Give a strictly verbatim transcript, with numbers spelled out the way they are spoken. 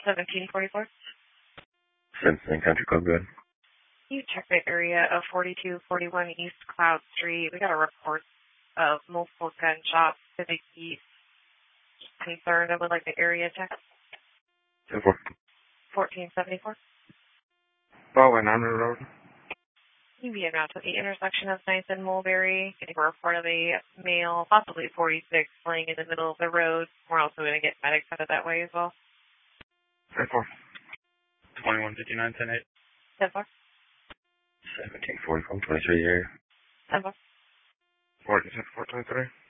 seventeen forty-four. Simpson Country Club, good. You check the area of forty-two forty-one East Cloud Street. We got a report of multiple gunshots to the east. Concerned. I would like the area check. ten four. fourteen seventy-four. Broadway nine hundred Road. You be out to the intersection of ninth and Mulberry. Getting a report of a male, possibly forty-six, laying in the middle of the road. We're also going to get medics out of that way as well. ten four. twenty-one fifty-nine ten eight. ten four. seventeen forty-four twenty-three area. ten four. forty-six four twenty-three.